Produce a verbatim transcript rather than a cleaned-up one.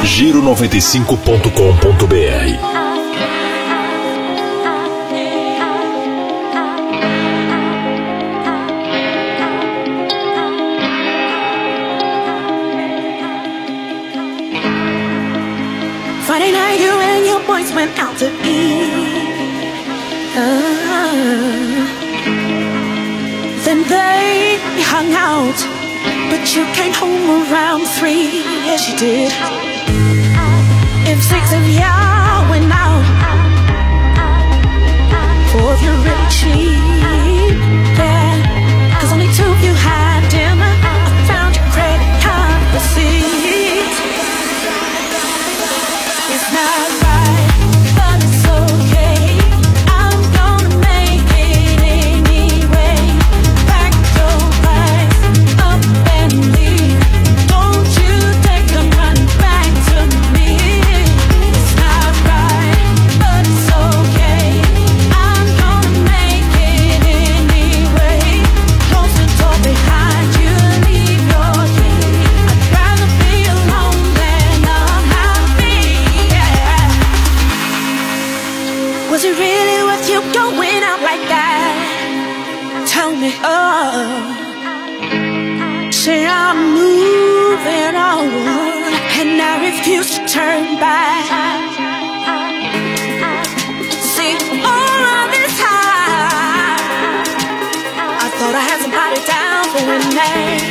Giro noventa e cinco ponto com ponto br. Friday night, you and your boys went out to eat. Uh, then they hung out, but you came home around three. Yes, you did. If six of y'all went out, four of you really cheap. Yeah, 'cause only two of you had dinner. I found your credit card receipts. It's not right, but it's okay. I'm gonna make it anyway. Pack your bags up and leave. Don't you take them running back to me. It's not right, but it's okay. I'm gonna make it anyway. Close the door behind you, leave your key. I'd rather be alone than unhappy. Was it really worth you going out like that? Tell me, oh. Say I'm moving on, and I refuse to turn back. See, all of this time, I thought I had somebody down for a name.